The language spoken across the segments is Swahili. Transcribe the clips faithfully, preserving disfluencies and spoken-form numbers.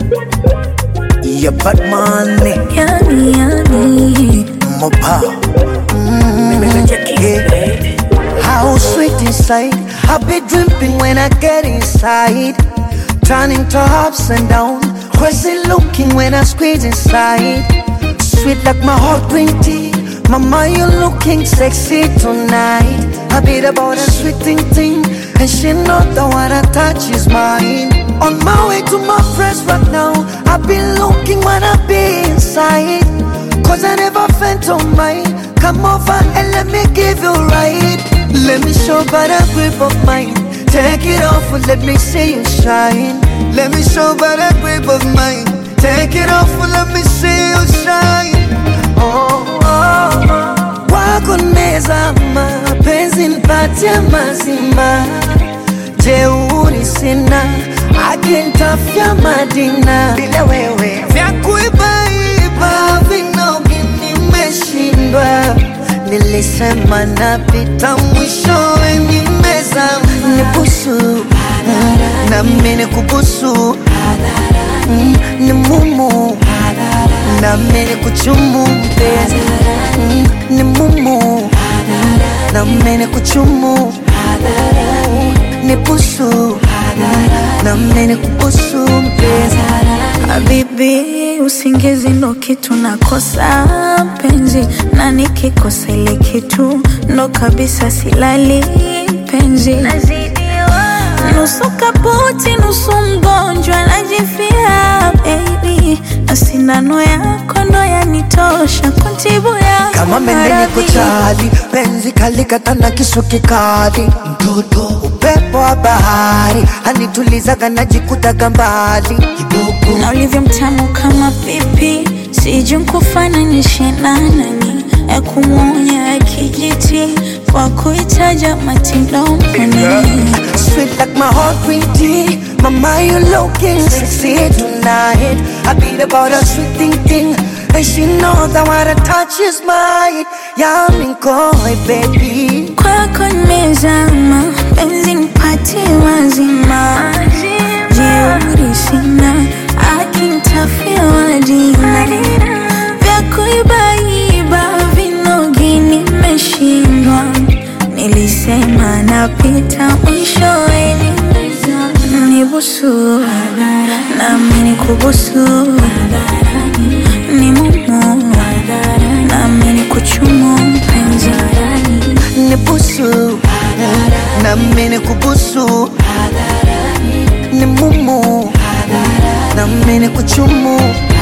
Yeah, bad money. Yani, yani. Mopa. Mm, yeah. How sweet inside. I be dripping when I get inside. Turning to ups and down. Crazy looking when I squeeze inside. Sweet like my hot green tea. Mama, you looking sexy tonight. I beat about a sweet thing thing. And she know that what I touch is mine. On my way to my friends right now. I've been looking when I be inside. Cause I never felt on mine. Come over and let me give you right. Let me show by the grip of mine. Take it off and let me see you shine. Let me show by the grip of mine. Take it off and let me see you shine. Oh, oh, oh. Wako nimezama, penzi nipatie mazima. Jeuri sina, akinitafia Madina. Bila wewe vya kuibaiba vinogi nimeshindwa. Nilisema napita mwishowe nimezama. Nibusu, na mimi nikubusu. Mm, ni mumu, na mimi nikuchumu mpenzi. Mm, ni mumu, na mimi nikuchumu. Ni busu, na mimi nikubusu mpenzi. Habibi, usingizi ndo kitu nakosa penzi. Na nikikosa ile kitu ndo kabisa silali penzi. Nusu kaputi, nusu mgonjwa najifia baby. Na sindano yako ndo yanitosha kuntibu ya kama mendeni kuchali, penzi kalikata na kisu kikali. Mtoto upepo wa bahari, anitulizaga najikutaga mbali. Kidogo na ulivyo mtamu kama pipi. Sijui nkufananishe na nani. Ya kumuonya ya kijiti kwa kuitaja matilomoni. Sweet like my heart green tea. Mama, you looking sexy tonight. I beat about a sweet thing thing. And she knows that what I touch is mine. Yummy koi baby. Kwako nimezama, penzi nipatie mazima. Jeuri sina, akinitafia Madina. Vya kuibaiba vinogi nimeshindwa. Nilisema napita mwishowe nimezama. Nibusu, na mimi nikubusu. Ni mumu, na mimi nikuchumu mpenzi. Nibusu, na mimi nikubusu. Ni mumu, na mimi nikuchumu.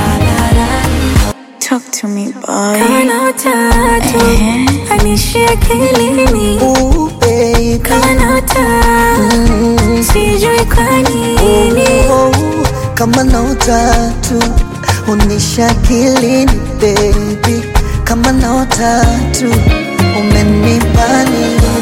Talk to me, boy. Kama utatu, anishia akilini. Ooh, baby. Kama utatu, sijui kwa nini. Oh, kama na utatu, unisha akilini baby. Kama na utatu, umenipa nini.